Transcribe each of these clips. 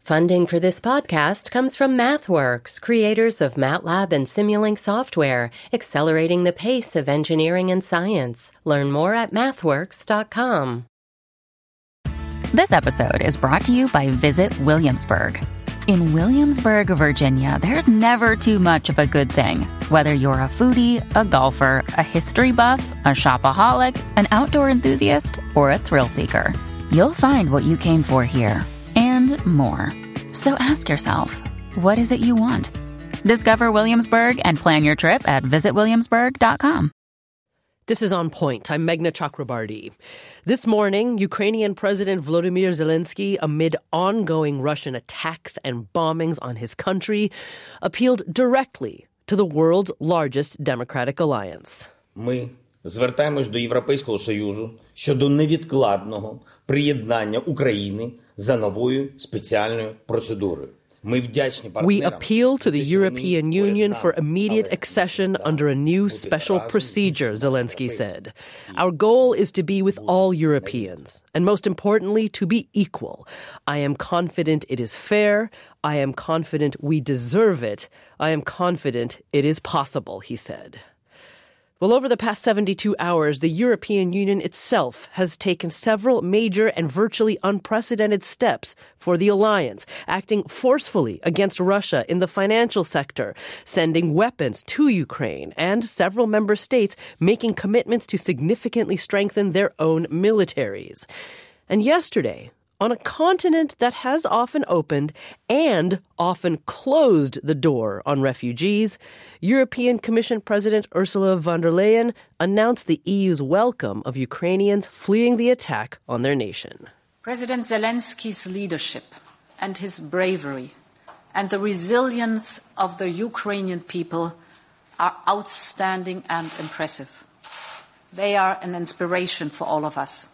Funding for this podcast comes from MathWorks, creators of MATLAB and Simulink software, accelerating the pace of engineering and science. Learn more at mathworks.com. This episode is brought to you by Visit Williamsburg. In Williamsburg, Virginia, there's never too much of a good thing. Whether you're a foodie, a golfer, a history buff, a shopaholic, an outdoor enthusiast, or a thrill seeker, you'll find what you came for here and more. So ask yourself, what is it you want? Discover Williamsburg and plan your trip at visitwilliamsburg.com. This is On Point. I'm Meghna Chakrabarti. This morning, Ukrainian President Volodymyr Zelensky, amid ongoing Russian attacks and bombings on his country, appealed directly to the world's largest democratic alliance. Ми звертаємось до Європейського Союзу щодо невідкладного приєднання України за новою спеціальною процедурою. We appeal to the European Union for immediate accession under a new special procedure, Zelensky said. Our goal is to be with all Europeans, and most importantly, to be equal. I am confident it is fair. I am confident we deserve it. I am confident it is possible, he said. Well, over the past 72 hours, the European Union itself has taken several major and virtually unprecedented steps for the alliance, acting forcefully against Russia in the financial sector, sending weapons to Ukraine, and several member states making commitments to significantly strengthen their own militaries. And yesterday, on a continent that has often opened and often closed the door on refugees, European Commission President Ursula von der Leyen announced the EU's welcome of Ukrainians fleeing the attack on their nation. President Zelensky's leadership and his bravery and the resilience of the Ukrainian people are outstanding and impressive. They are an inspiration for all of us.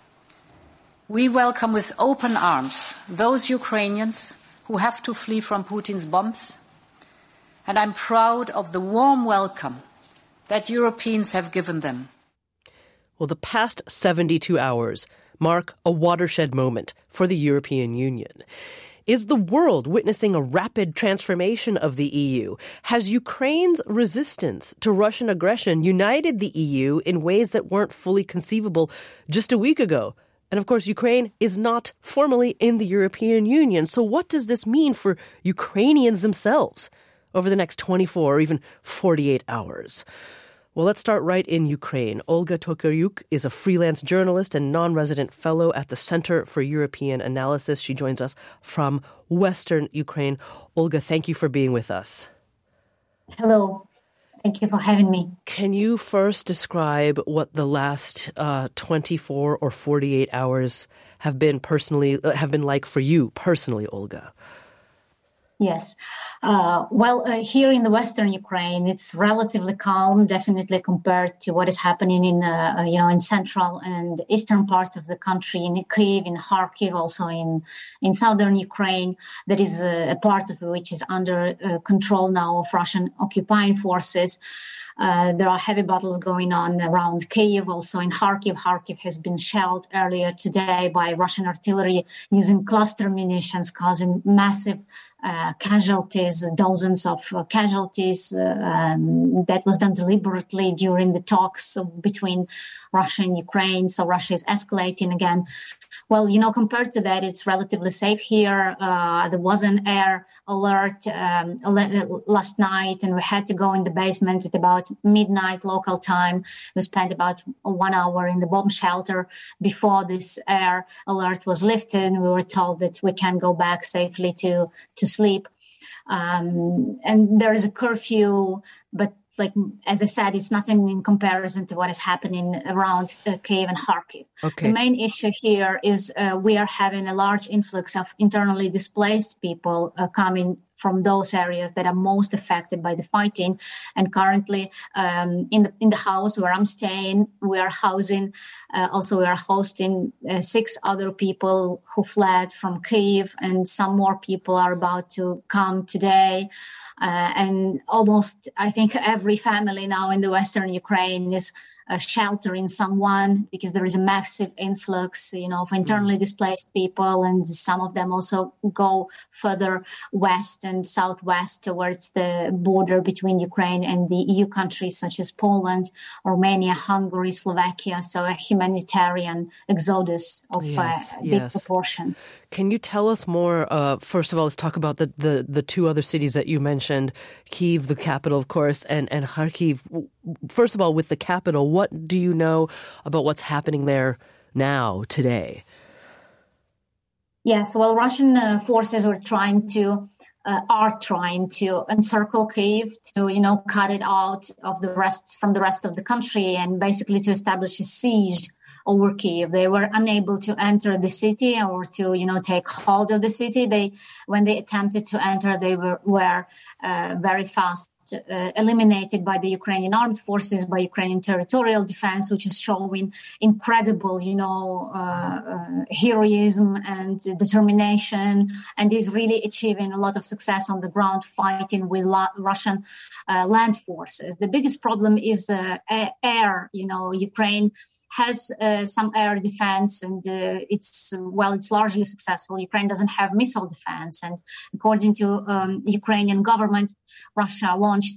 We welcome with open arms those Ukrainians who have to flee from Putin's bombs, and I'm proud of the warm welcome that Europeans have given them. Well, the past 72 hours mark a watershed moment for the European Union. Is the world witnessing a rapid transformation of the EU? Has Ukraine's resistance to Russian aggression united the EU in ways that weren't fully conceivable just a week ago? And of course, Ukraine is not formally in the European Union. So what does this mean for Ukrainians themselves over the next 24 or even 48 hours? Well, let's start right in Ukraine. Olga Tokaryuk is a freelance journalist and non-resident fellow at the Center for European Analysis. She joins us from Western Ukraine. Olga, thank you for being with us. Hello. Thank you for having me. Can you first describe what the last 24 or 48 hours have been like for you personally, Olga? Yes. Here in the Western Ukraine, it's relatively calm, definitely compared to what is happening in central and eastern parts of the country, in Kyiv, in Kharkiv, also in southern Ukraine. That is a part of which is under control now of Russian occupying forces. There are heavy battles going on around Kyiv, also in Kharkiv. Kharkiv has been shelled earlier today by Russian artillery using cluster munitions, causing massive casualties, dozens of casualties. That was done deliberately during the talks between Russia and Ukraine. So Russia is escalating again. Well, compared to that, it's relatively safe here. There was an air alert last night, and we had to go in the basement at about midnight local time. We spent about 1 hour in the bomb shelter before this air alert was lifted. We were told that we can go back safely to sleep. And there is a curfew, but as I said, it's nothing in comparison to what is happening around Kyiv and Kharkiv. Okay. The main issue here is we are having a large influx of internally displaced people coming from those areas that are most affected by the fighting. And currently, in the house where I'm staying, we are hosting 6 other people who fled from Kyiv, and some more people are about to come today. And almost, I think, every family now in the Western Ukraine is sheltering someone, because there is a massive influx, of internally displaced people, and some of them also go further west and southwest towards the border between Ukraine and the EU countries such as Poland, Romania, Hungary, Slovakia. So a humanitarian exodus of a big proportion. Can you tell us more? First of all, let's talk about the two other cities that you mentioned, Kyiv, the capital, of course, and Kharkiv. First of all, with the capital, what do you know about what's happening there now, today? Yes, well, Russian forces are trying to encircle Kyiv, to cut it out of the rest of the country, and basically to establish a siege over Kyiv. They were unable to enter the city or to take hold of the city. When they attempted to enter, they were very fast eliminated by the Ukrainian armed forces, by Ukrainian territorial defense, which is showing incredible, heroism and determination, and is really achieving a lot of success on the ground, fighting with Russian land forces. The biggest problem is air. Ukraine has some air defense, and it's largely successful. Ukraine doesn't have missile defense, and according to Ukrainian government, Russia launched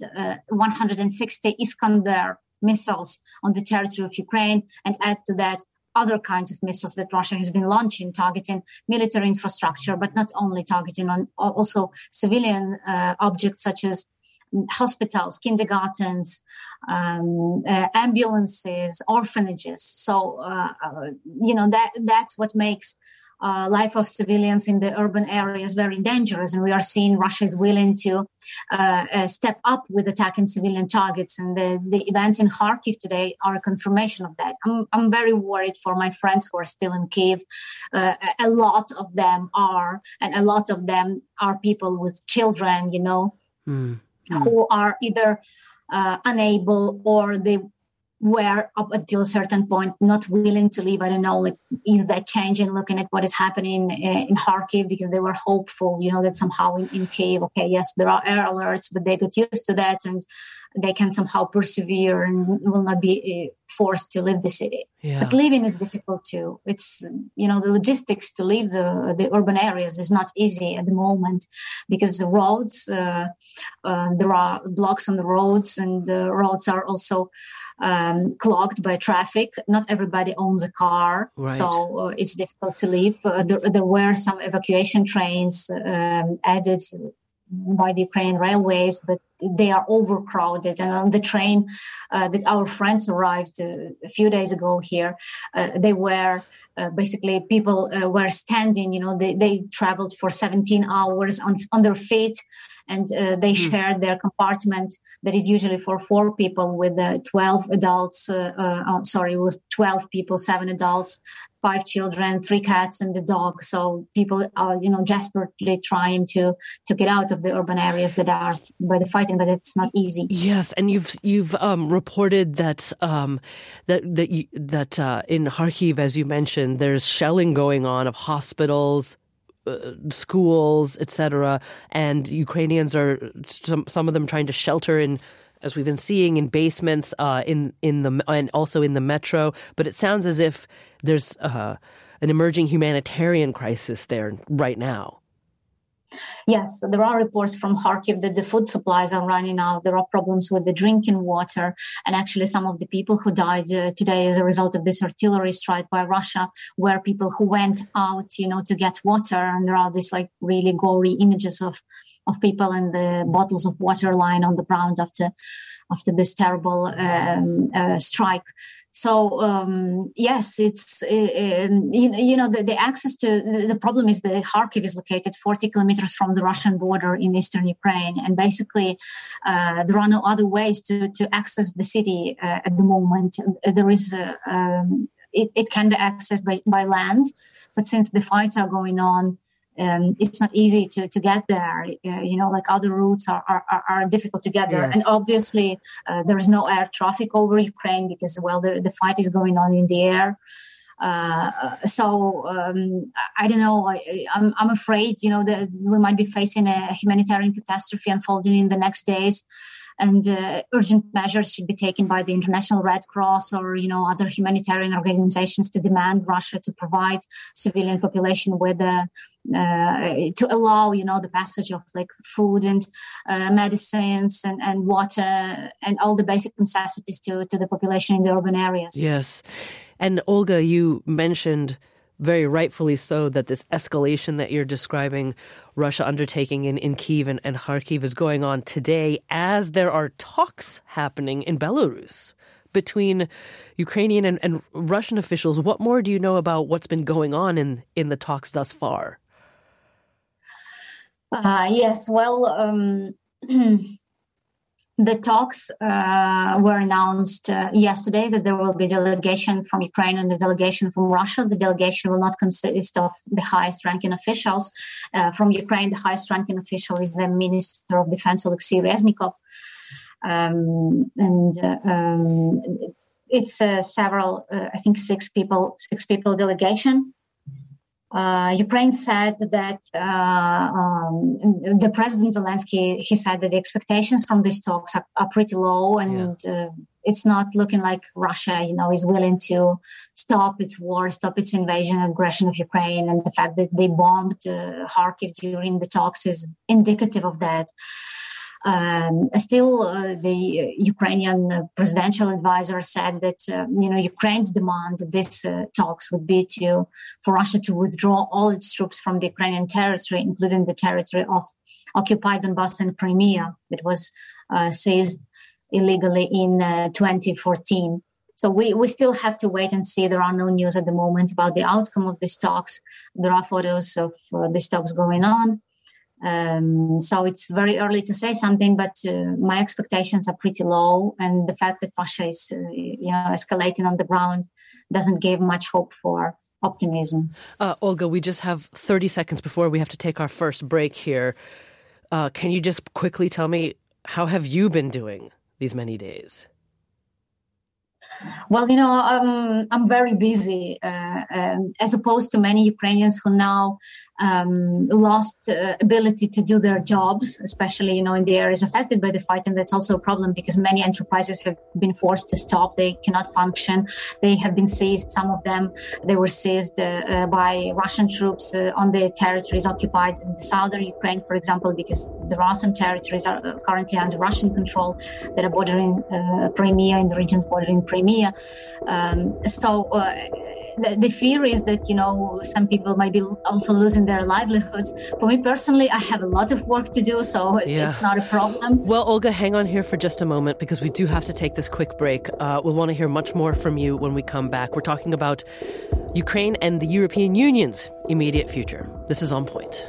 160 Iskander missiles on the territory of Ukraine, and add to that other kinds of missiles that Russia has been launching, targeting military infrastructure, but not only, targeting on also civilian objects such as hospitals, kindergartens, ambulances, orphanages. So, that's what makes life of civilians in the urban areas very dangerous. And we are seeing Russia is willing to step up with attacking civilian targets. And the events in Kharkiv today are a confirmation of that. I'm very worried for my friends who are still in Kyiv. A lot of them are, and a lot of them are people with children, who are either unable, or they were up until a certain point not willing to leave. I don't know, is that changing looking at what is happening in Kharkiv, because they were hopeful, that somehow in Kyiv, okay, yes, there are air alerts, but they got used to that and they can somehow persevere and will not be forced to leave the city. Yeah. But leaving is difficult too. It's, the logistics to leave the urban areas is not easy at the moment, because the roads, there are blocks on the roads, and the roads are also clogged by traffic. Not everybody owns a car, right. So it's difficult to leave. There were some evacuation trains added by the Ukrainian railways, but they are overcrowded. And on the train that our friends arrived a few days ago here, they were basically, people were standing, they traveled for 17 hours on their feet, and they shared their compartment that is usually for 4 people with 12 adults, with 12 people, 7 adults, 5 children, 3 cats, and a dog. So people are, desperately trying to get out of the urban areas that are by the fighting, but it's not easy. Yes, and you've reported that in Kharkiv, as you mentioned, there's shelling going on of hospitals, schools, etc., and Ukrainians are some of them trying to shelter in, as we've been seeing, in basements, in the and also in the metro. But it sounds as if there's an emerging humanitarian crisis there right now. Yes, there are reports from Kharkiv that the food supplies are running out. There are problems with the drinking water. And actually, some of the people who died today as a result of this artillery strike by Russia were people who went out, to get water. And there are these really gory images of people and the bottles of water lying on the ground after this terrible strike. So, yes, it's, the access to, the problem is that Kharkiv is located 40 kilometers from the Russian border in eastern Ukraine. And basically, there are no other ways to access the city at the moment. There is, it can be accessed by land, but since the fights are going on, it's not easy to get there. Other routes are difficult to get there. Yes. And obviously, there is no air traffic over Ukraine because, the fight is going on in the air. So I don't know. I'm afraid, that we might be facing a humanitarian catastrophe unfolding in the next days. and urgent measures should be taken by the International Red Cross or, other humanitarian organizations to demand Russia to provide civilian population with to allow, the passage of like food and medicines and water and all the basic necessities to the population in the urban areas. Yes. And Olga, you mentioned very rightfully so that this escalation that you're describing Russia undertaking in Kyiv and Kharkiv is going on today as there are talks happening in Belarus between Ukrainian and Russian officials. What more do you know about what's been going on in the talks thus far? Yes, well, the talks were announced yesterday that there will be a delegation from Ukraine and a delegation from Russia. The delegation will not consist of the highest-ranking officials. From Ukraine, the highest-ranking official is the Minister of Defense, Alexei Reznikov. It's several, I think six people delegation. Ukraine said that the President Zelensky, he said that the expectations from these talks are pretty low, and it's not looking like Russia, is willing to stop its war, stop its invasion and aggression of Ukraine. And the fact that they bombed Kharkiv during the talks is indicative of that. Still, the Ukrainian presidential advisor said that, Ukraine's demand of these talks would be for Russia to withdraw all its troops from the Ukrainian territory, including the territory of occupied Donbass and Crimea that was seized illegally in 2014. So we still have to wait and see. There are no news at the moment about the outcome of these talks. There are photos of these talks going on. So it's very early to say something, but my expectations are pretty low. And the fact that Russia is, escalating on the ground doesn't give much hope for optimism. Olga, we just have 30 seconds before we have to take our first break here. Can you just quickly tell me, how have you been doing these many days? Well, I'm very busy, as opposed to many Ukrainians who now lost ability to do their jobs, especially, in the areas affected by the fight. And that's also a problem because many enterprises have been forced to stop. They cannot function. They have been seized. Some of them, they were seized by Russian troops on the territories occupied in the southern Ukraine, for example, because there are some territories are currently under Russian control that are bordering Crimea, in the regions bordering Crimea. The fear is that, some people might be also losing their livelihoods. For me personally, I have a lot of work to do, so it's not a problem. Well, Olga, hang on here for just a moment because we do have to take this quick break. We'll want to hear much more from you when we come back. We're talking about Ukraine and the European Union's immediate future. This is On Point.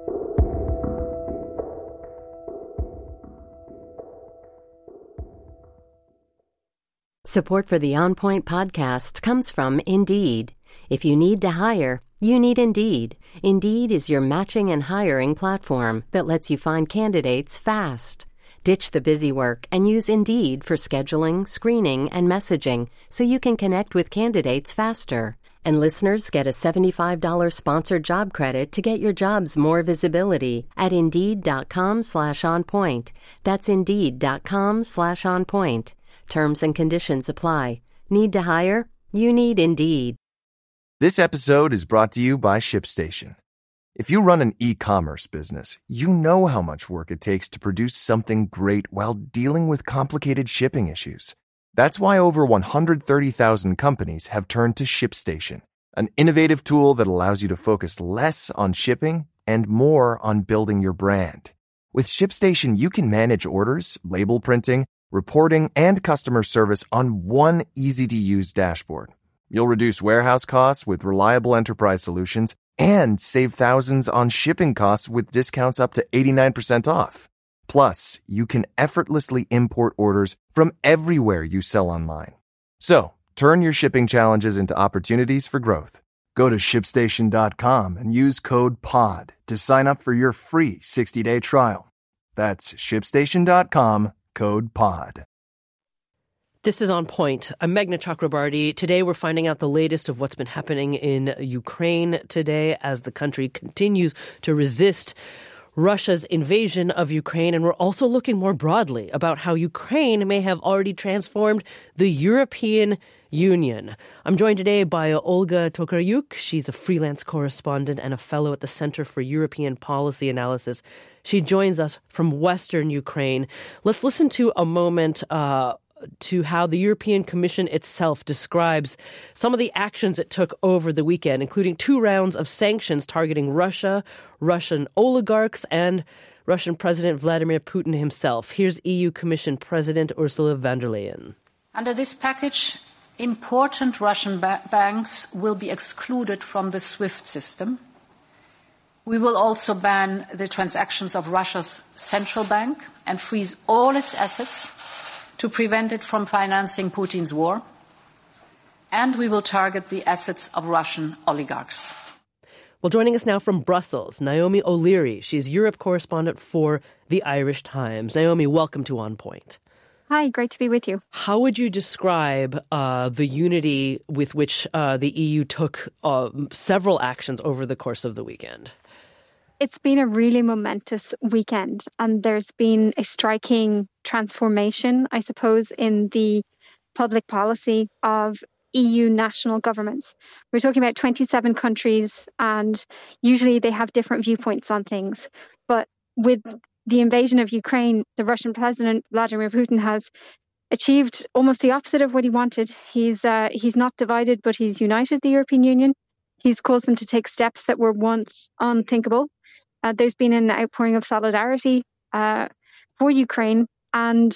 Support for the On Point podcast comes from Indeed. If you need to hire, you need Indeed. Indeed is your matching and hiring platform that lets you find candidates fast. Ditch the busy work and use Indeed for scheduling, screening, and messaging so you can connect with candidates faster. And listeners get a $75 sponsored job credit to get your jobs more visibility at Indeed.com/onpoint. That's Indeed.com/onpoint. Terms and conditions apply. Need to hire? You need Indeed. This episode is brought to you by ShipStation. If you run an e-commerce business, you know how much work it takes to produce something great while dealing with complicated shipping issues. That's why over 130,000 companies have turned to ShipStation, an innovative tool that allows you to focus less on shipping and more on building your brand. With ShipStation, you can manage orders, label printing, reporting, and customer service on one easy-to-use dashboard. You'll reduce warehouse costs with reliable enterprise solutions and save thousands on shipping costs with discounts up to 89% off. Plus, you can effortlessly import orders from everywhere you sell online. So, turn your shipping challenges into opportunities for growth. Go to ShipStation.com and use code POD to sign up for your free 60-day trial. That's ShipStation.com. Code POD. This is On Point. I'm Meghna Chakrabarti. Today we're finding out the latest of what's been happening in Ukraine today as the country continues to resist Russia's invasion of Ukraine, and we're also looking more broadly about how Ukraine may have already transformed the European Union. I'm joined today by Olga Tokaryuk. She's a freelance correspondent and a fellow at the Center for European Policy Analysis. She joins us from Western Ukraine. Let's listen to a moment to how the European Commission itself describes some of the actions it took over the weekend, including 2 rounds of sanctions targeting Russia, Russian oligarchs, and Russian President Vladimir Putin himself. Here's EU Commission President Ursula von der Leyen. Under this package, important Russian banks will be excluded from the SWIFT system. We will also ban the transactions of Russia's central bank and freeze all its assets to prevent it from financing Putin's war. And we will target the assets of Russian oligarchs. Well, joining us now from Brussels, Naomi O'Leary. She's Europe correspondent for the Irish Times. Naomi, welcome to On Point. Hi, great to be with you. How would you describe the unity with which the EU took several actions over the course of the weekend? It's been a really momentous weekend, and there's been a striking transformation, I suppose, in the public policy of EU national governments. We're talking about 27 countries, and usually they have different viewpoints on things. But with the invasion of Ukraine, the Russian President, Vladimir Putin, has achieved almost the opposite of what he wanted. He's not divided, but he's united the European Union. He's caused them to take steps that were once unthinkable. There's been an outpouring of solidarity for Ukraine, and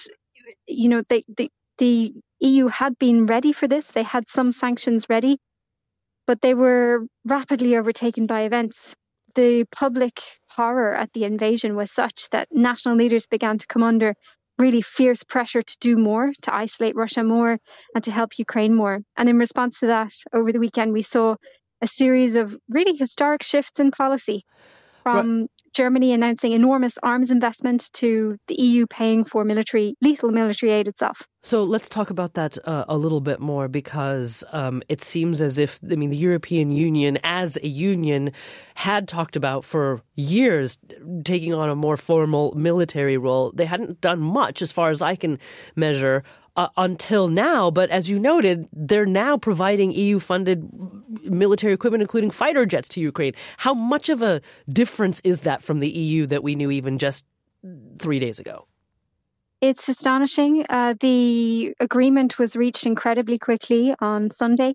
the EU had been ready for this. They had some sanctions ready, but they were rapidly overtaken by events. The public horror at the invasion was such that national leaders began to come under really fierce pressure to do more, to isolate Russia more, and to help Ukraine more. And in response to that, over the weekend, we saw a series of really historic shifts in policy, from Germany announcing enormous arms investment to the EU paying for lethal military aid itself. So let's talk about that a little bit more, because it seems as if, the European Union as a union had talked about for years taking on a more formal military role. They hadn't done much, as far as I can measure, until now. But as you noted, they're now providing EU-funded military equipment, including fighter jets, to Ukraine. How much of a difference is that from the EU that we knew even just 3 days ago? It's astonishing. The agreement was reached incredibly quickly on Sunday.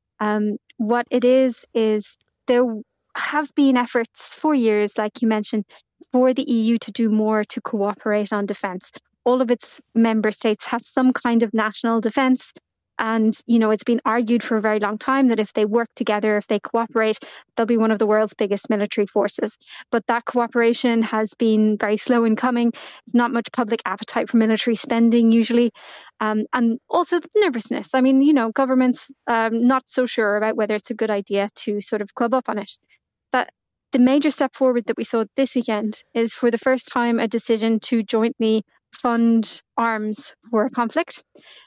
What it is there have been efforts for years, like you mentioned, for the EU to do more to cooperate on defence. All of its member states have some kind of national defence. And, it's been argued for a very long time that if they work together, if they cooperate, they'll be one of the world's biggest military forces. But that cooperation has been very slow in coming. There's not much public appetite for military spending usually. And also nervousness. Governments not so sure about whether it's a good idea to sort of club up on it. But the major step forward that we saw this weekend is, for the first time, a decision to jointly fund arms for a conflict.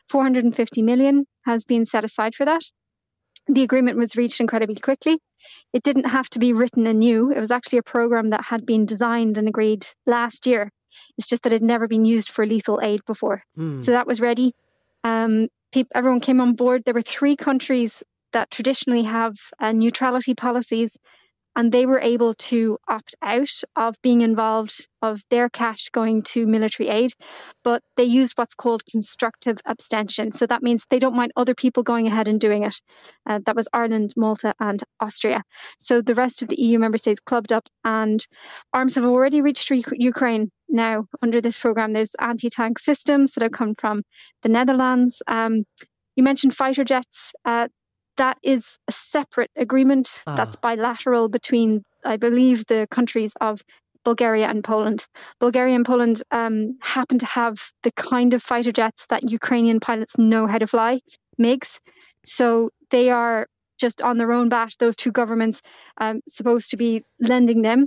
450 million has been set aside for that. The agreement was reached incredibly quickly. It didn't have to be written anew. It was actually a program that had been designed and agreed last year. It's just that it had never been used for lethal aid before. So that was ready. Everyone came on board. There were 3 countries that traditionally have neutrality policies, and they were able to opt out of being involved, of their cash going to military aid, but they used what's called constructive abstention. So that means they don't mind other people going ahead and doing it. That was Ireland, Malta and Austria. So the rest of the EU member states clubbed up, and arms have already reached Ukraine now under this program. There's anti-tank systems that have come from the Netherlands. You mentioned fighter jets. That is a separate agreement that's bilateral between, I believe, the countries of Bulgaria and Poland. Bulgaria and Poland happen to have the kind of fighter jets that Ukrainian pilots know how to fly, MiGs. So they are just on their own bat, those 2 governments supposed to be lending them,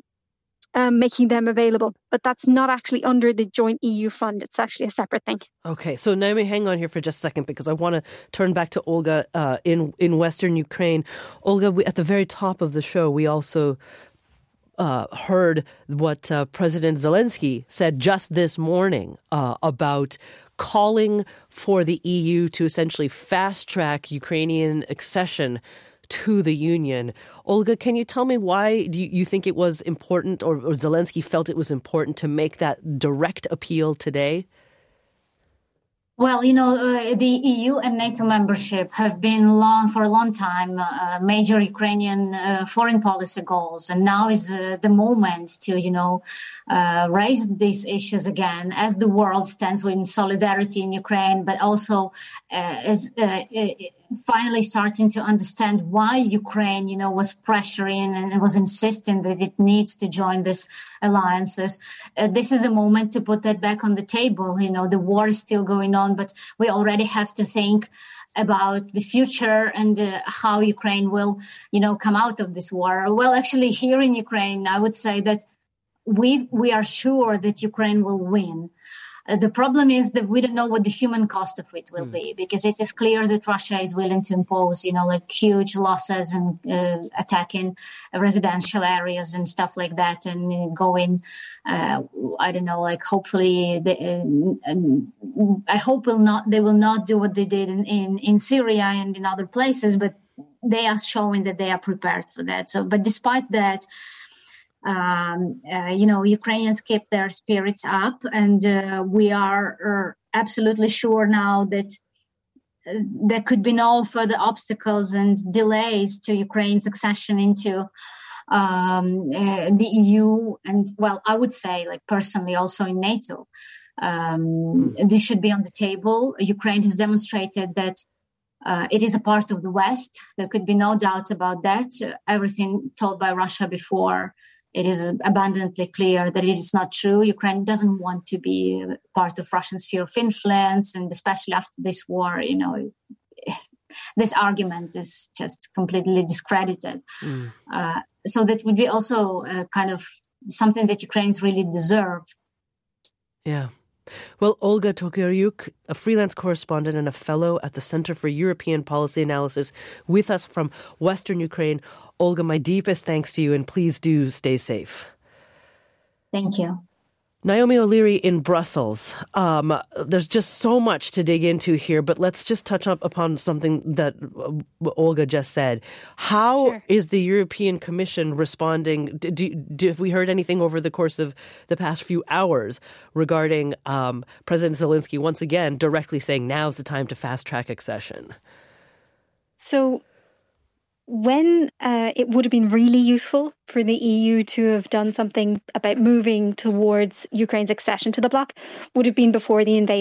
making them available. But that's not actually under the joint EU fund. It's actually a separate thing. Okay, so Naomi, hang on here for just a second, because I want to turn back to Olga in Western Ukraine. Olga, at the very top of the show, we also heard what President Zelensky said just this morning about calling for the EU to essentially fast-track Ukrainian accession to the Union. Olga, can you tell me why do you think it was important, or Zelensky felt it was important to make that direct appeal today? Well, the EU and NATO membership have been for a long time major Ukrainian foreign policy goals. And now is the moment to, raise these issues again as the world stands in solidarity in Ukraine, but also as finally starting to understand why Ukraine, was pressuring and was insisting that it needs to join these alliances. This is a moment to put that back on the table. The war is still going on, but we already have to think about the future and how Ukraine will, come out of this war. Well, actually, here in Ukraine, I would say that we are sure that Ukraine will win. The problem is that we don't know what the human cost of it will be, because it is clear that Russia is willing to impose, huge losses and attacking residential areas and stuff like that, and going, hopefully, I hope they will not do what they did in Syria and in other places, but they are showing that they are prepared for that. So, but despite that, Ukrainians keep their spirits up, and we are absolutely sure now that there could be no further obstacles and delays to Ukraine's accession into the EU, and, well, I would say, personally, also in NATO. This should be on the table. Ukraine has demonstrated that it is a part of the West. There could be no doubts about that. Everything told by Russia before, it is abundantly clear that it is not true. Ukraine doesn't want to be part of Russian sphere of influence, and especially after this war, this argument is just completely discredited. So that would be also kind of something that Ukrainians really deserve. Yeah. Well, Olga Tokaryuk, a freelance correspondent and a fellow at the Center for European Policy Analysis, with us from Western Ukraine. Olga, my deepest thanks to you, and please do stay safe. Thank you. Naomi O'Leary in Brussels. There's just so much to dig into here, but let's just touch up upon something that Olga just said. How is the European Commission responding? Have we heard anything over the course of the past few hours regarding President Zelensky once again directly saying now's the time to fast-track accession? So when it would have been really useful for the EU to have done something about moving towards Ukraine's accession to the bloc would have been before the invasion.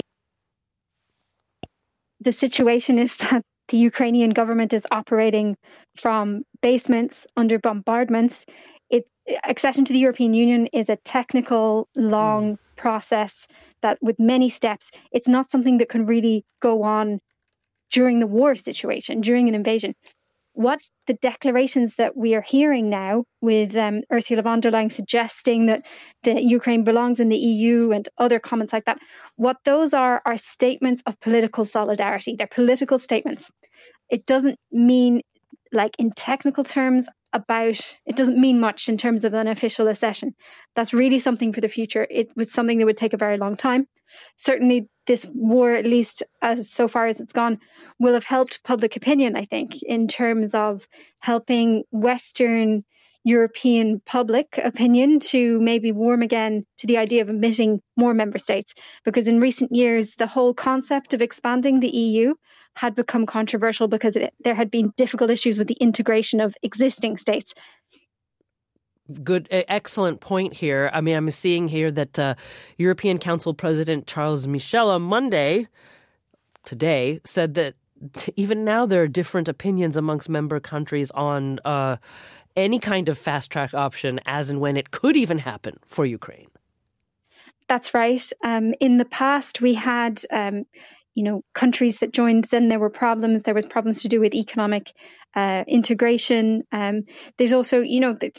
The situation is that the Ukrainian government is operating from basements under bombardments. Accession to the European Union is a technical, long process that with many steps, it's not something that can really go on during the war situation, during an invasion. What the declarations that we are hearing now with Ursula von der Leyen suggesting that the Ukraine belongs in the EU and other comments like that, what those are statements of political solidarity. They're political statements. It doesn't mean, in technical terms, it doesn't mean much in terms of an official accession. That's really something for the future. It was something that would take a very long time. Certainly this war, at least as so far as it's gone, will have helped public opinion, I think, in terms of helping Western European public opinion to maybe warm again to the idea of admitting more member states. Because in recent years, the whole concept of expanding the EU had become controversial because there had been difficult issues with the integration of existing states. Good, excellent point here. I mean, I'm seeing here that European Council President Charles Michel on Monday, today, said that even now there are different opinions amongst member countries on any kind of fast-track option as and when it could even happen for Ukraine. That's right. In the past, we had countries that joined, then there were problems. There was problems to do with economic integration. There's also,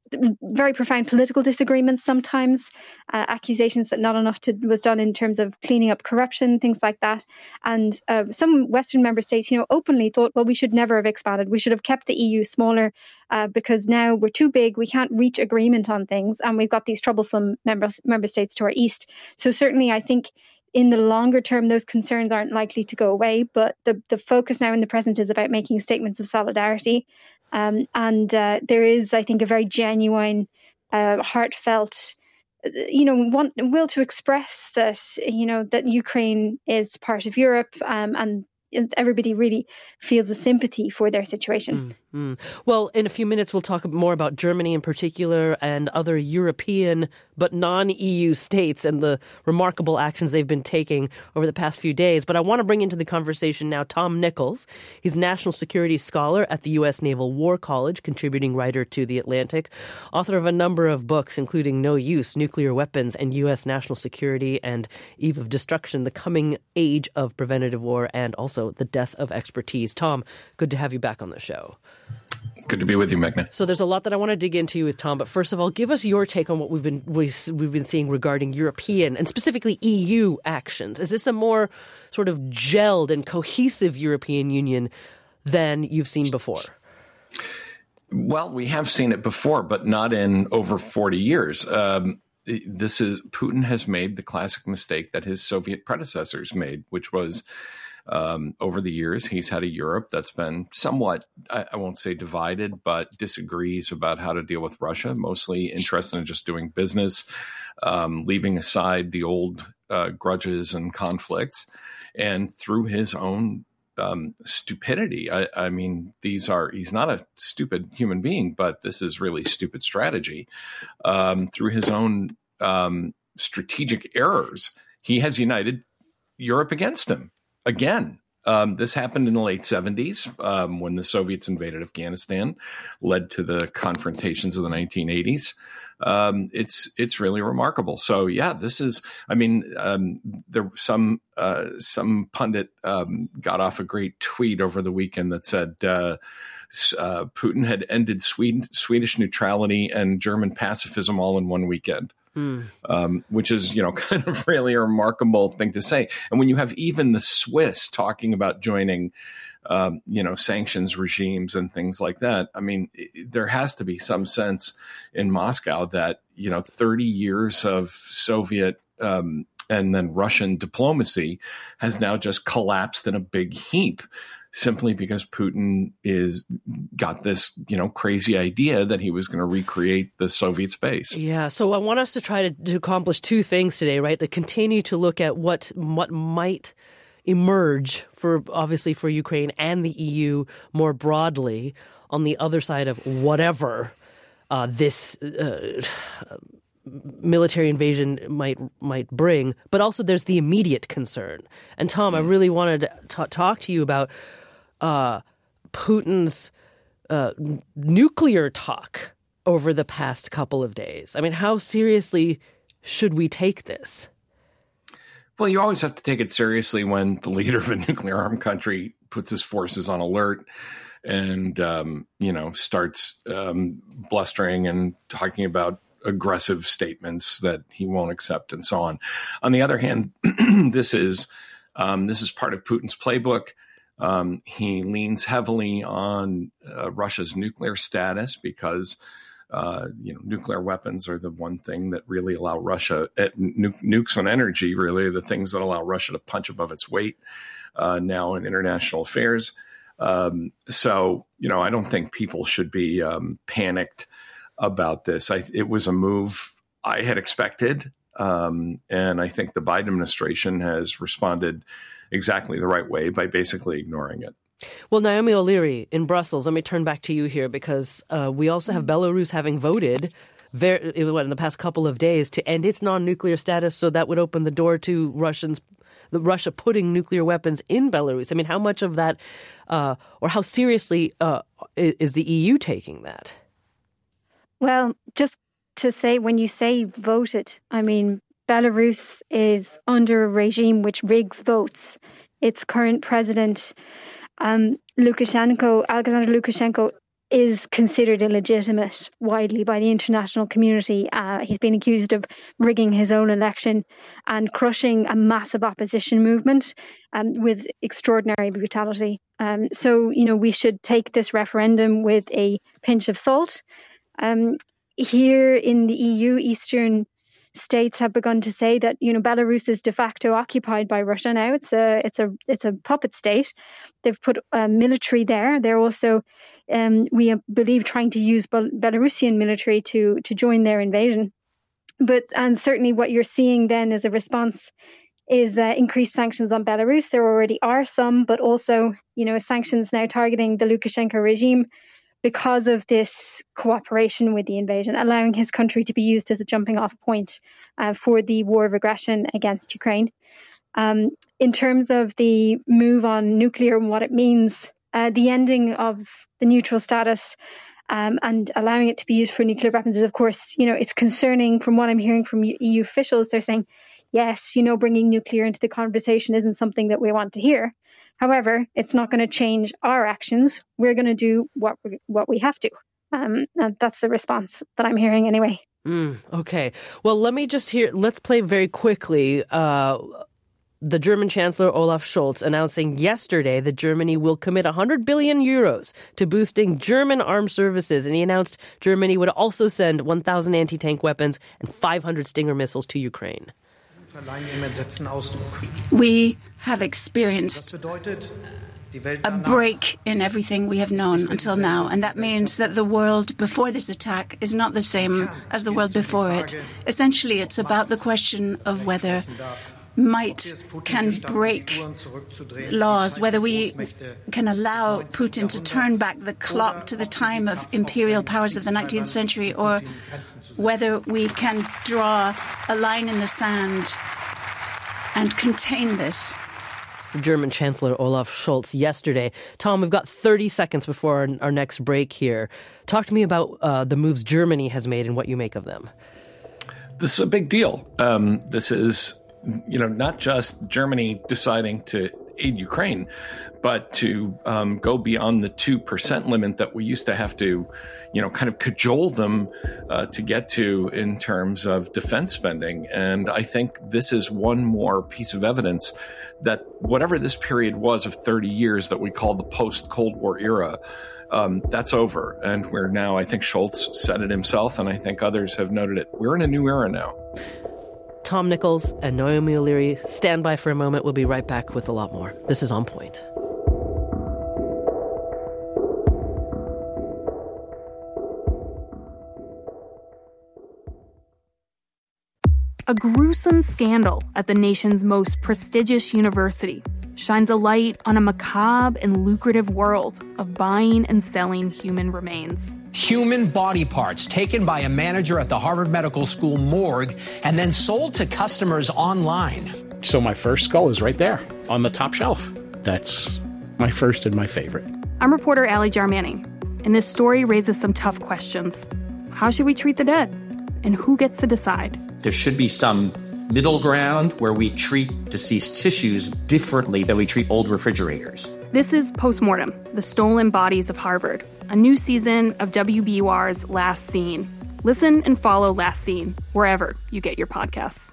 very profound political disagreements sometimes, accusations that not enough was done in terms of cleaning up corruption, things like that. And some Western member states, openly thought, well, we should never have expanded. We should have kept the EU smaller because now we're too big. We can't reach agreement on things. And we've got these troublesome member states to our east. So certainly, I think in the longer term, those concerns aren't likely to go away. But the focus now in the present is about making statements of solidarity. And there is, I think, a very genuine, heartfelt, will to express that, that Ukraine is part of Europe, and everybody really feels a sympathy for their situation. Well, in a few minutes, we'll talk more about Germany in particular and other European but non-EU states and the remarkable actions they've been taking over the past few days. But I want to bring into the conversation now Tom Nichols. He's national security scholar at the U.S. Naval War College, contributing writer to The Atlantic, author of a number of books, including No Use, Nuclear Weapons and U.S. National Security and Eve of Destruction, The Coming Age of Preventative War, and also The Death of Expertise. Tom, good to have you back on the show. Good to be with you, Meghna. So there's a lot that I want to dig into with Tom, but first of all, give us your take on what we've been seeing regarding European and specifically EU actions. Is this a more sort of gelled and cohesive European Union than you've seen before? Well, we have seen it before, but not in over 40 years. Putin has made the classic mistake that his Soviet predecessors made, which was over the years, he's had a Europe that's been somewhat, I won't say divided, but disagrees about how to deal with Russia, mostly interested in just doing business, leaving aside the old grudges and conflicts. And through his own stupidity, I mean, he's not a stupid human being, but this is really stupid strategy. Through his own strategic errors, he has united Europe against him. Again, this happened in the late 70s when the Soviets invaded Afghanistan, led to the confrontations of the 1980s. It's really remarkable. So, yeah, this is, there some pundit got off a great tweet over the weekend that said Putin had ended Swedish neutrality and German pacifism all in one weekend. Which is, kind of really a remarkable thing to say. And when you have even the Swiss talking about joining, sanctions regimes and things like that, I mean, there has to be some sense in Moscow that, 30 years of Soviet and then Russian diplomacy has now just collapsed in a big heap, simply because Putin got this, crazy idea that he was going to recreate the Soviet space. Yeah. So I want us to try to accomplish two things today, right? To continue to look at what might emerge obviously for Ukraine and the EU more broadly on the other side of whatever this military invasion might bring. But also there's the immediate concern. And Tom, I really wanted to talk to you about Putin's nuclear talk over the past couple of days. I mean, how seriously should we take this? Well, you always have to take it seriously when the leader of a nuclear armed country puts his forces on alert and, starts blustering and talking about aggressive statements that he won't accept and so on. On the other hand, this is part of Putin's playbook. He leans heavily on Russia's nuclear status because, nuclear weapons are the one thing that really allow Russia, nukes on energy really are the things that allow Russia to punch above its weight now in international affairs. So, I don't think people should be panicked about this. It was a move I had expected. And I think the Biden administration has responded exactly the right way by basically ignoring it. Well, Naomi O'Leary in Brussels, let me turn back to you here because we also have Belarus having voted in the past couple of days to end its non-nuclear status. So that would open the door to Russia putting nuclear weapons in Belarus. I mean, how much of that or how seriously is the EU taking that? Well, just to say, when you say voted, I mean, Belarus is under a regime which rigs votes. Its current president, Alexander Lukashenko, is considered illegitimate widely by the international community. He's been accused of rigging his own election and crushing a massive opposition movement with extraordinary brutality. So, we should take this referendum with a pinch of salt. Here in the EU, Eastern states have begun to say that Belarus is de facto occupied by Russia now. It's a puppet state. They've put military there. They're also, we believe, trying to use Belarusian military to join their invasion. And certainly what you're seeing then as a response is increased sanctions on Belarus. There already are some, but also sanctions now targeting the Lukashenko regime, because of this cooperation with the invasion, allowing his country to be used as a jumping off point for the war of aggression against Ukraine. In terms of the move on nuclear and what it means, the ending of the neutral status and allowing it to be used for nuclear weapons is, of course, it's concerning. From what I'm hearing from EU officials, they're saying, yes, bringing nuclear into the conversation isn't something that we want to hear. However, it's not going to change our actions. We're going to do what we have to. And that's the response that I'm hearing anyway. Okay. Well, let's play very quickly the German Chancellor Olaf Scholz announcing yesterday that Germany will commit 100 billion euros to boosting German armed services. And he announced Germany would also send 1,000 anti-tank weapons and 500 Stinger missiles to Ukraine. We have experienced a break in everything we have known until now, and that means that the world before this attack is not the same as the world before it. Essentially, it's about the question of whether might can break laws, whether we can allow Putin to turn back the clock to the time of imperial powers of the 19th century, or whether we can draw a line in the sand and contain this. It's the German Chancellor Olaf Scholz yesterday. Tom, we've got 30 seconds before our next break here. Talk to me about the moves Germany has made and what you make of them. This is a big deal. This is not just Germany deciding to aid Ukraine, but to go beyond the 2% limit that we used to have to, kind of cajole them to get to in terms of defense spending. And I think this is one more piece of evidence that whatever this period was of 30 years that we call the post-Cold War era, that's over. And we're now, I think Scholz said it himself, and I think others have noted it. We're in a new era now. Tom Nichols and Naomi O'Leary, stand by for a moment. We'll be right back with a lot more. This is On Point. A gruesome scandal at the nation's most prestigious university shines a light on a macabre and lucrative world of buying and selling human remains. Human body parts taken by a manager at the Harvard Medical School morgue and then sold to customers online. So my first skull is right there on the top shelf. That's my first and my favorite. I'm reporter Allie Jarmanning, and this story raises some tough questions. How should we treat the dead? And who gets to decide? There should be some middle ground where we treat deceased tissues differently than we treat old refrigerators. This is Postmortem, the Stolen Bodies of Harvard, a new season of WBUR's Last Scene. Listen and follow Last Scene wherever you get your podcasts.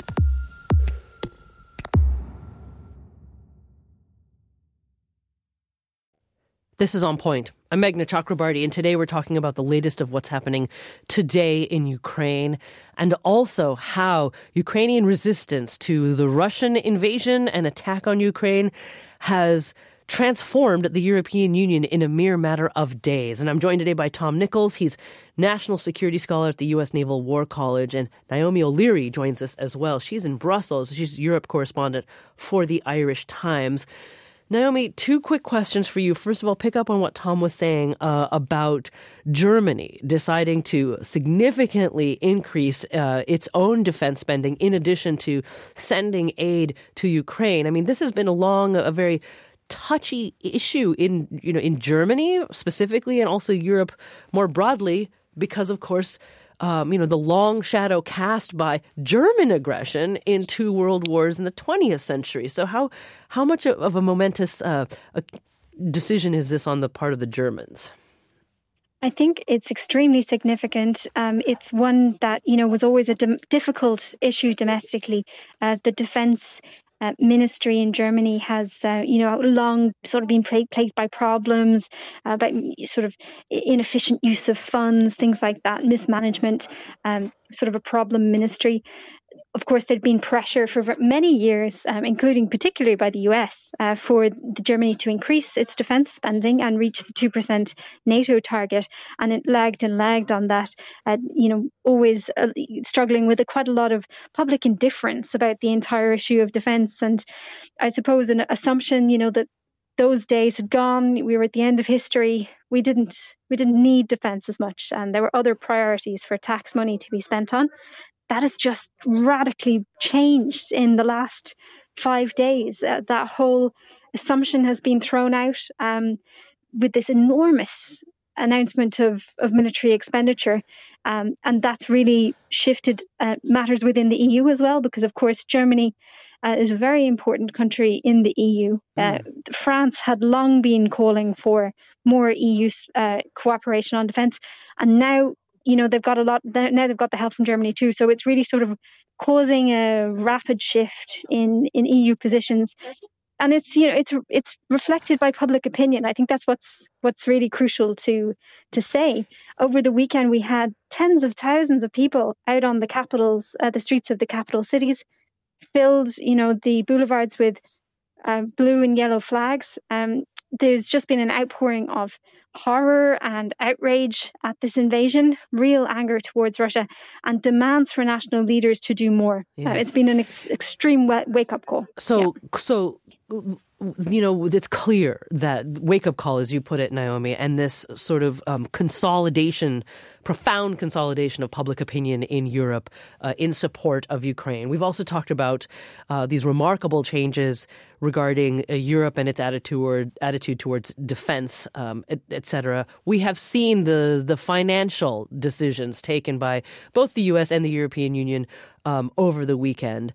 This is On Point. I'm Meghna Chakrabarti, and today we're talking about the latest of what's happening today in Ukraine, and also how Ukrainian resistance to the Russian invasion and attack on Ukraine has transformed the European Union in a mere matter of days. And I'm joined today by Tom Nichols. He's national security scholar at the U.S. Naval War College, and Naomi O'Leary joins us as well. She's in Brussels. She's Europe correspondent for the Irish Times. Naomi, two quick questions for you. First of all, pick up on what Tom was saying about Germany deciding to significantly increase its own defense spending in addition to sending aid to Ukraine. I mean, this has been a very touchy issue in Germany specifically, and also Europe more broadly, because, of course, the long shadow cast by German aggression in two world wars in the 20th century. So how much of a momentous decision is this on the part of the Germans? I think it's extremely significant. It's one that, was always a difficult issue domestically. The defense ministry in Germany has, long sort of been plagued by problems, by sort of inefficient use of funds, things like that, mismanagement, sort of a problem ministry. Of course, there'd been pressure for many years, including particularly by the US, for Germany to increase its defence spending and reach the 2% NATO target. And it lagged on that, always struggling with quite a lot of public indifference about the entire issue of defence. And I suppose an assumption, that those days had gone. We were at the end of history. We didn't need defence as much, and there were other priorities for tax money to be spent on. That has just radically changed in the last 5 days. That whole assumption has been thrown out with this enormous announcement of military expenditure. And that's really shifted matters within the EU as well, because, of course, Germany is a very important country in the EU. France had long been calling for more EU cooperation on defence. And now, they've got now they've got the help from Germany too. So it's really sort of causing a rapid shift in EU positions. And it's reflected by public opinion. I think that's what's really crucial to say. Over the weekend, we had tens of thousands of people out on the streets of the capital cities, filled, the boulevards with blue and yellow flags. There's just been an outpouring of horror and outrage at this invasion, real anger towards Russia, and demands for national leaders to do more. Yes. It's been an extreme wake-up call. So it's clear that wake-up call, as you put it, Naomi, and this sort of profound consolidation of public opinion in Europe in support of Ukraine. We've also talked about these remarkable changes regarding Europe and its attitude towards defense, et cetera. We have seen the financial decisions taken by both the U.S. and the European Union over the weekend.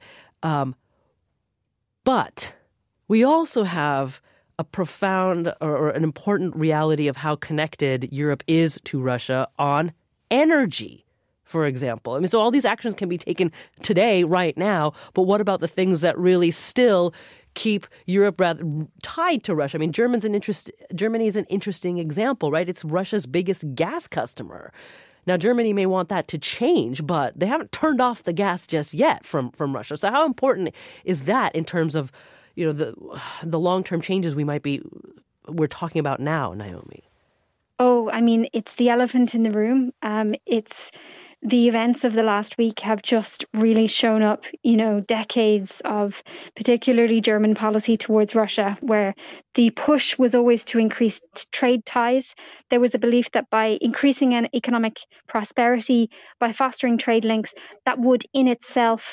But we also have a profound or an important reality of how connected Europe is to Russia on energy, for example. I mean, so all these actions can be taken today, right now, but what about the things that really still keep Europe rather tied to Russia? I mean, Germany is an interesting example, right? It's Russia's biggest gas customer. Now, Germany may want that to change, but they haven't turned off the gas just yet from Russia. So how important is that in terms of the long-term changes we're talking about now, Naomi? Oh, I mean, it's the elephant in the room. It's the events of the last week have just really shown up, decades of particularly German policy towards Russia, where the push was always to increase trade ties. There was a belief that by increasing an economic prosperity, by fostering trade links, that would in itself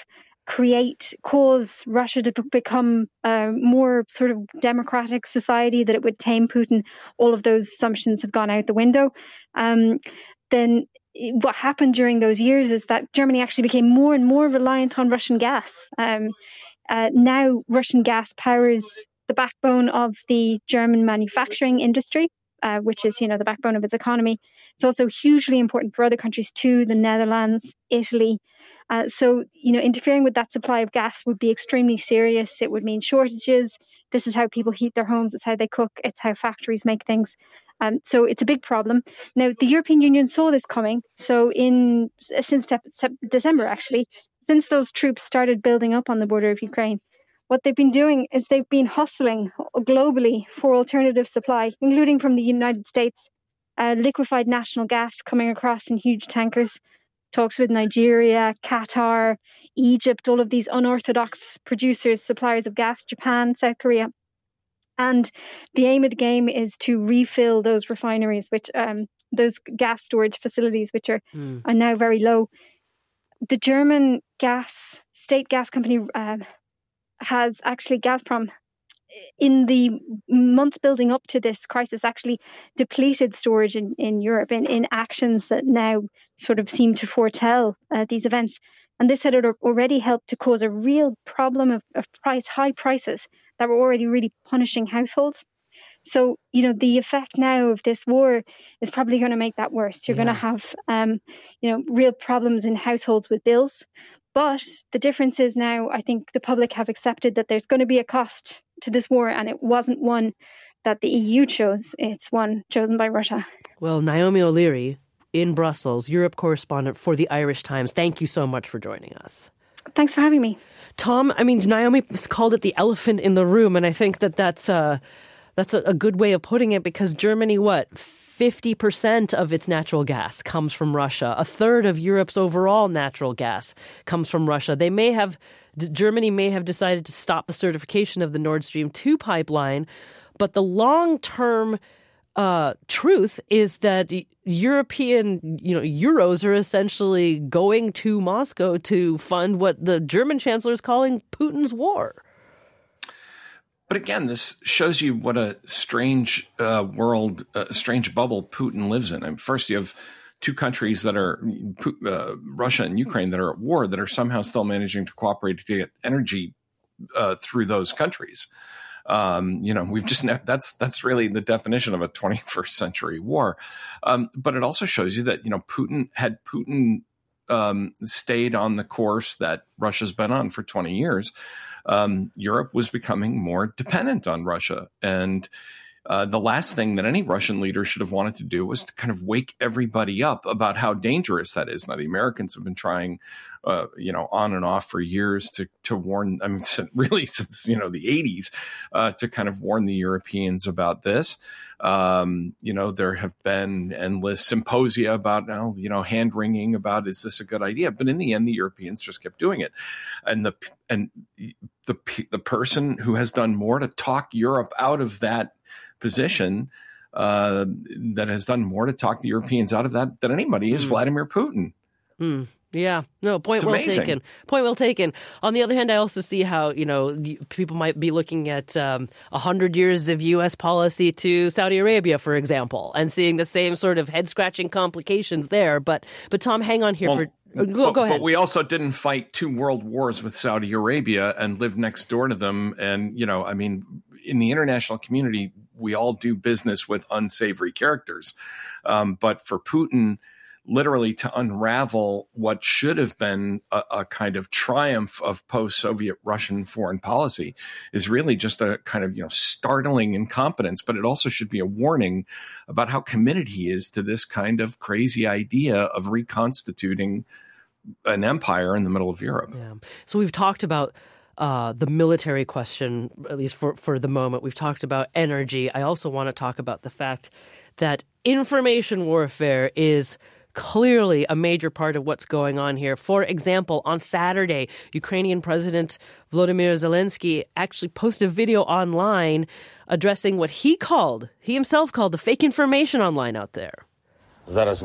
cause Russia to become a more sort of democratic society, that it would tame Putin. All of those assumptions have gone out the window. Then what happened during those years is that Germany actually became more and more reliant on Russian gas. Now Russian gas powers the backbone of the German manufacturing industry, which is, the backbone of its economy. It's also hugely important for other countries too, the Netherlands, Italy. So, interfering with that supply of gas would be extremely serious. It would mean shortages. This is how people heat their homes. It's how they cook. It's how factories make things. So it's a big problem. Now, the European Union saw this coming. So since December, actually, since those troops started building up on the border of Ukraine, what they've been doing is they've been hustling globally for alternative supply, including from the United States, liquefied natural gas coming across in huge tankers. Talks with Nigeria, Qatar, Egypt, all of these unorthodox producers, suppliers of gas, Japan, South Korea. And the aim of the game is to refill those refineries, which those gas storage facilities, which are now very low. The German state gas company has actually, Gazprom, in the months building up to this crisis, actually depleted storage in Europe in actions that now sort of seem to foretell these events. And this had already helped to cause a real problem of high prices that were already really punishing households. So, the effect now of this war is probably going to make that worse. You're going to have, real problems in households with bills. But the difference is now, I think the public have accepted that there's going to be a cost to this war, and it wasn't one that the EU chose. It's one chosen by Russia. Well, Naomi O'Leary in Brussels, Europe correspondent for the Irish Times. Thank you so much for joining us. Thanks for having me. Tom, Naomi called it the elephant in the room, and I think that's a good way of putting it, because Germany, 50% of its natural gas comes from Russia. A third of Europe's overall natural gas comes from Russia. Germany may have decided to stop the certification of the Nord Stream 2 pipeline, but the long-term truth is that European, euros are essentially going to Moscow to fund what the German chancellor is calling Putin's war. But again, this shows you what a strange world, strange bubble Putin lives in. First, you have two countries that are Russia and Ukraine that are at war that are somehow still managing to cooperate to get energy through those countries. We've just that's really the definition of a 21st century war. But it also shows you that Putin stayed on the course that Russia's been on for 20 years. Europe was becoming more dependent on Russia. And the last thing that any Russian leader should have wanted to do was to kind of wake everybody up about how dangerous that is. Now, the Americans have been trying, on and off for years to warn, really since, the 80s, to kind of warn the Europeans about this. There have been endless symposia about, hand-wringing about, is this a good idea? But in the end, the Europeans just kept doing it. And the person who has done more to talk Europe out of that position, that has done more to talk the Europeans out of that than anybody is Vladimir Putin. Yeah, no, point well taken. Point well taken. On the other hand, I also see how, people might be looking at 100 years of U.S. policy to Saudi Arabia, for example, and seeing the same sort of head-scratching complications there. But Tom, hang on here Go ahead. But we also didn't fight 2 world wars with Saudi Arabia and live next door to them. And, in the international community, we all do business with unsavory characters. But for Putin, literally to unravel what should have been a kind of triumph of post-Soviet Russian foreign policy is really just a kind of, startling incompetence. But it also should be a warning about how committed he is to this kind of crazy idea of reconstituting an empire in the middle of Europe. Yeah. So we've talked about the military question, at least for the moment. We've talked about energy. I also want to talk about the fact that information warfare is clearly a major part of what's going on here. For example, on Saturday, Ukrainian President Volodymyr Zelensky actually posted a video online addressing what he himself called the fake information online out there. So in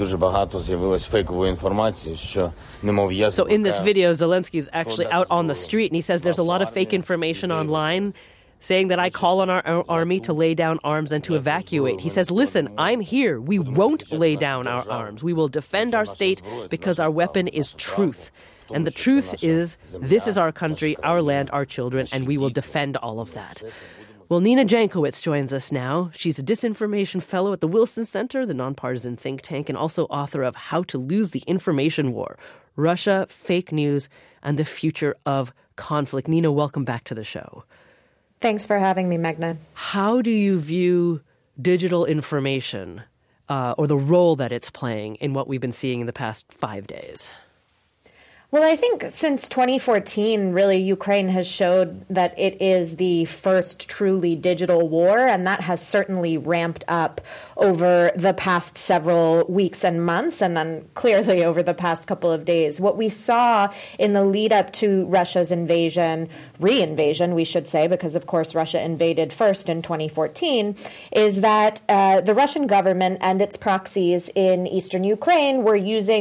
this video, Zelensky is actually out on the street, and he says there's a lot of fake information online saying that I call on our army to lay down arms and to evacuate. He says, listen, I'm here. We won't lay down our arms. We will defend our state because our weapon is truth. And the truth is, this is our country, our land, our children, and we will defend all of that. Well, Nina Jankowicz joins us now. She's a disinformation fellow at the Wilson Center, the nonpartisan think tank, and also author of How to Lose the Information War, Russia, Fake News, and the Future of Conflict. Nina, welcome back to the show. Thanks for having me, Meghna. How do you view digital information or the role that it's playing in what we've been seeing in the past 5 days? Well, I think since 2014, really, Ukraine has showed that it is the first truly digital war, and that has certainly ramped up over the past several weeks and months, and then clearly over the past couple of days. What we saw in the lead up to Russia's reinvasion, we should say, because of course Russia invaded first in 2014, is that the Russian government and its proxies in eastern Ukraine were using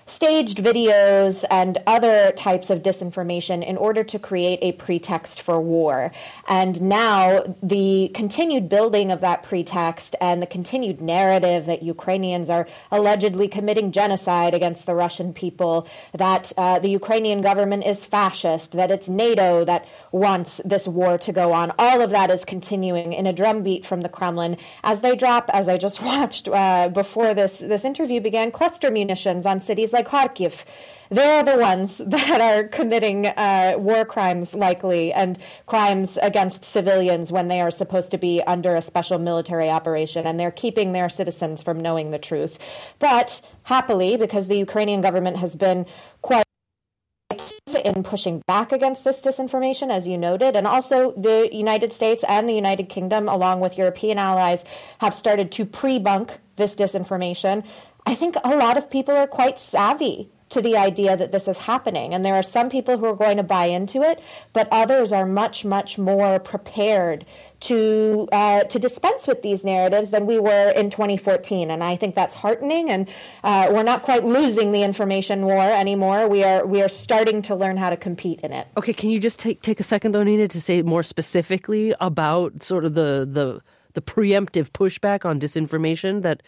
staged videos and other types of disinformation in order to create a pretext for war. And now the continued building of that pretext and the continued narrative that Ukrainians are allegedly committing genocide against the Russian people, that the Ukrainian government is fascist, that it's NATO that wants this war to go on. All of that is continuing in a drumbeat from the Kremlin as they drop, as I just watched before this interview began, cluster munitions on cities like Kharkiv. They're the ones that are committing war crimes, likely, and crimes against civilians when they are supposed to be under a special military operation, and they're keeping their citizens from knowing the truth. But happily, because the Ukrainian government has been quite in pushing back against this disinformation, as you noted, and also the United States and the United Kingdom, along with European allies, have started to pre-bunk this disinformation. I think a lot of people are quite savvy to the idea that this is happening. And there are some people who are going to buy into it, but others are much, much more prepared to dispense with these narratives than we were in 2014. And I think that's heartening. And we're not quite losing the information war anymore. We are starting to learn how to compete in it. Okay, can you just take a second, though, Nina, to say more specifically about sort of the preemptive pushback on disinformation that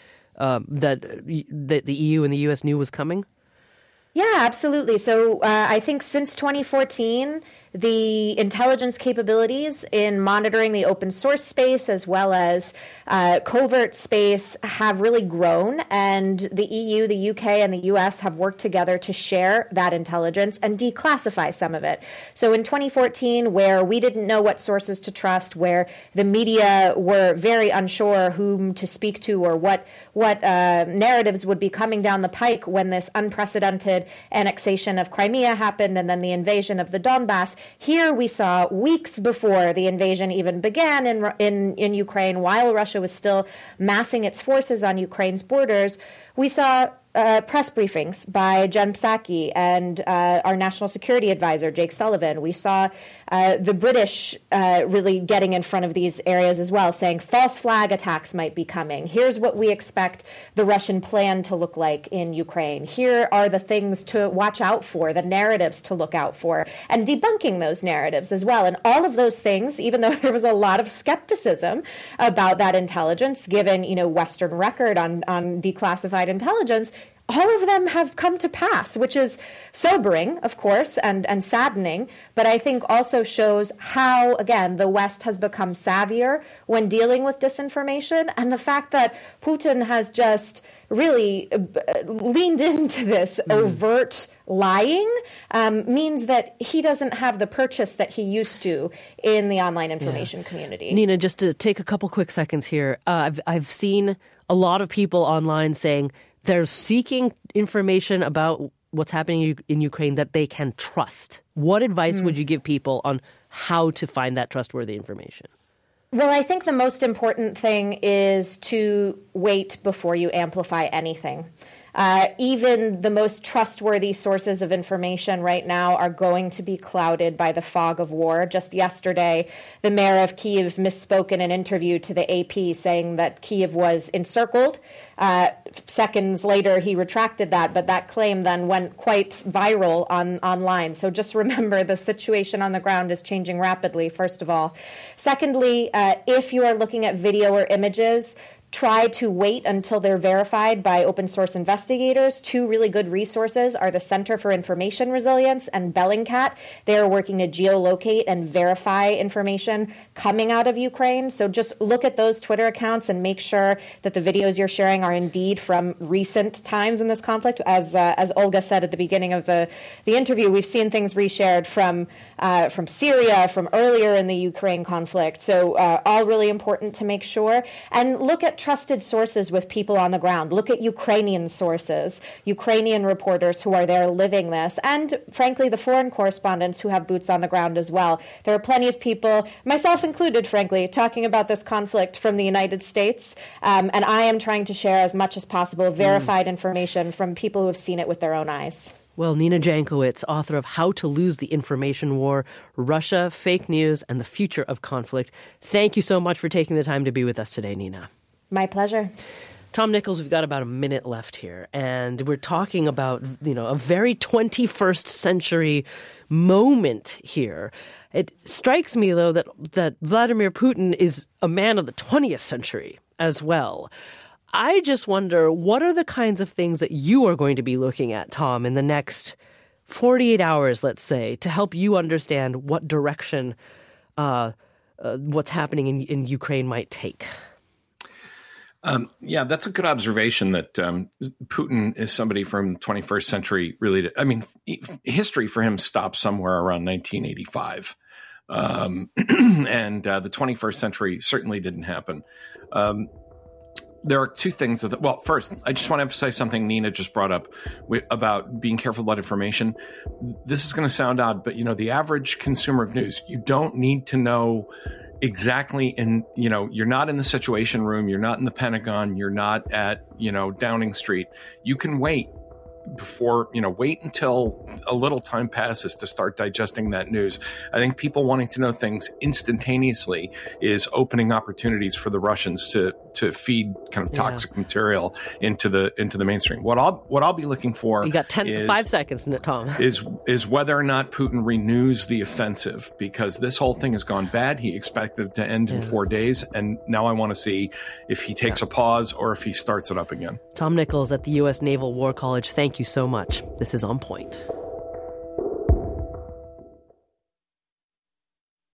the EU and the US knew was coming? Yeah, absolutely. So I think since 2014, the intelligence capabilities in monitoring the open source space as well as covert space have really grown. And the EU, the UK, and the US have worked together to share that intelligence and declassify some of it. So in 2014, where we didn't know what sources to trust, where the media were very unsure whom to speak to or what narratives would be coming down the pike when this unprecedented annexation of Crimea happened and then the invasion of the Donbass. Here we saw weeks before the invasion even began in Ukraine, while Russia was still massing its forces on Ukraine's borders, we saw press briefings by Jen Psaki and our national security advisor, Jake Sullivan. We saw the British really getting in front of these areas as well, saying false flag attacks might be coming. Here's what we expect the Russian plan to look like in Ukraine. Here are the things to watch out for, the narratives to look out for, and debunking those narratives as well. And all of those things, even though there was a lot of skepticism about that intelligence, given, Western record on declassified intelligence, all of them have come to pass, which is sobering, of course, and saddening, but I think also shows how, again, the West has become savvier when dealing with disinformation, and the fact that Putin has just really leaned into this overt lying means that he doesn't have the purchase that he used to in the online information community. Nina, just to take a couple quick seconds here, I've seen a lot of people online saying they're seeking information about what's happening in Ukraine that they can trust. What advice would you give people on how to find that trustworthy information? Well, I think the most important thing is to wait before you amplify anything. Even the most trustworthy sources of information right now are going to be clouded by the fog of war. Just yesterday, the mayor of Kyiv misspoke in an interview to the AP, saying that Kyiv was encircled. Seconds later, he retracted that, but that claim then went quite viral online. So just remember, the situation on the ground is changing rapidly, first of all. Secondly, if you are looking at video or images, try to wait until they're verified by open source investigators. Two really good resources are the Center for Information Resilience and Bellingcat. They are working to geolocate and verify information coming out of Ukraine. So just look at those Twitter accounts and make sure that the videos you're sharing are indeed from recent times in this conflict. As Olga said at the beginning of the interview, we've seen things reshared from Syria, from earlier in the Ukraine conflict. So all really important to make sure. And look at trusted sources with people on the ground. Look at Ukrainian sources, Ukrainian reporters who are there living this, and frankly, the foreign correspondents who have boots on the ground as well. There are plenty of people, myself included, frankly, talking about this conflict from the United States, and I am trying to share as much as possible verified information from people who have seen it with their own eyes. Well, Nina Jankowicz, author of How to Lose the Information War, Russia, Fake News, and the Future of Conflict. Thank you so much for taking the time to be with us today, Nina. My pleasure. Tom Nichols, we've got about a minute left here, and we're talking about, a very 21st century moment here. It strikes me, though, that Vladimir Putin is a man of the 20th century as well. I just wonder, what are the kinds of things that you are going to be looking at, Tom, in the next 48 hours, let's say, to help you understand what direction what's happening in Ukraine might take? That's a good observation that Putin is somebody from the 21st century. Really, history for him stopped somewhere around 1985. And the 21st century certainly didn't happen. There are two things. First, I just want to emphasize something Nina just brought up about being careful about information. This is going to sound odd, but, the average consumer of news, you don't need to know exactly. And, you're not in the Situation Room. You're not in the Pentagon. You're not at, Downing Street. You can wait wait until a little time passes to start digesting that news. I think people wanting to know things instantaneously is opening opportunities for the Russians to feed kind of toxic material into the mainstream. What I'll be looking for, you got 5 seconds, Tom, is whether or not Putin renews the offensive, because this whole thing has gone bad. He expected it to end in 4 days, and now I want to see if he takes a pause or if he starts it up again. Tom Nichols at the U.S. Naval War College, thank you so much. This is On Point.